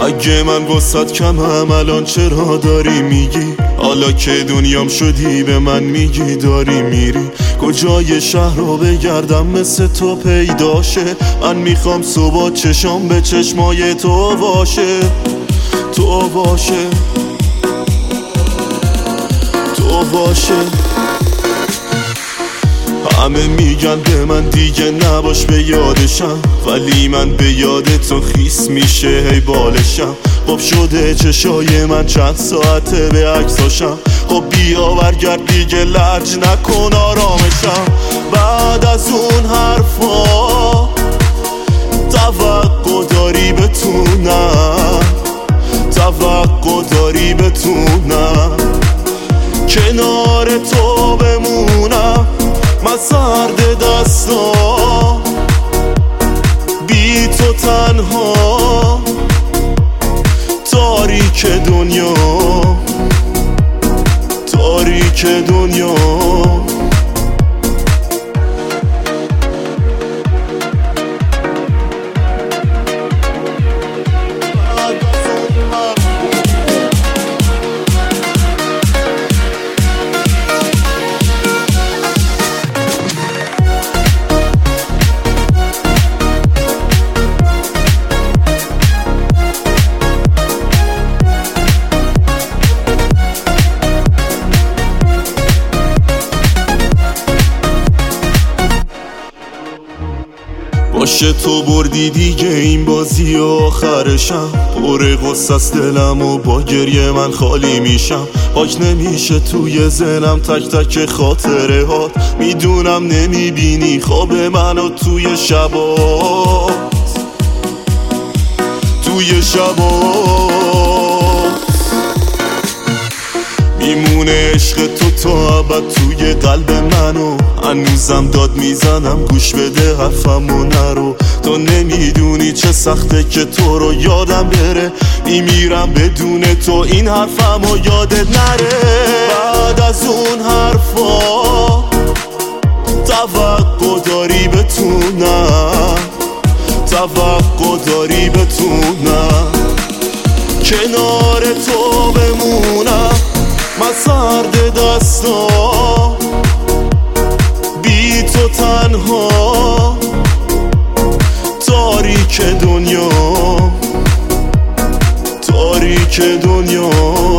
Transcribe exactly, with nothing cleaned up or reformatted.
اگه من واسط کمم الان چرا داری میگی؟ حالا که دنیام شدی به من میگی داری میری. کجای شهر رو بگردم مثل تو پیداشه؟ من میخوام صبح چشام به چشمای تو باشه، تو باشه، تو باشه. همه میگن به من دیگه نباش به یادشم، ولی من به یاد تو خیس میشه هی بالشم. خب شده چشای من چند ساعته به عکساشم. خب بیا برگرد دیگه لرج نکن آرامشم. بعد از اون حرفا توقع داری بتونم، توقع داری بتونم کنار تو بمونم. من سرد دستا بی تو تنها، تاریک دنیا، تاریک دنیا. باشه تو بردی دیگه این بازی آخرشم. پر غصه است دلم و با گریه من خالی میشم. پاک نمیشه توی ذهنم تک تک خاطره هات. میدونم نمیبینی خواب منو توی شبات، توی شبات میمونه عشق تو تا ابد توی قلب منو. هنوزم داد میزنم گوش بده حرفمو نرو. تو نمیدونی چه سخته که تو رو یادم بره. میمیرم بدون تو این حرفمو یادت نره. بعد از اون حرفا توقع داری بتونم، توقع داری بتونم کنار تو بمونم. من سرد دستا بی تو تنها، تاریک دنیا، تاریک دنیا.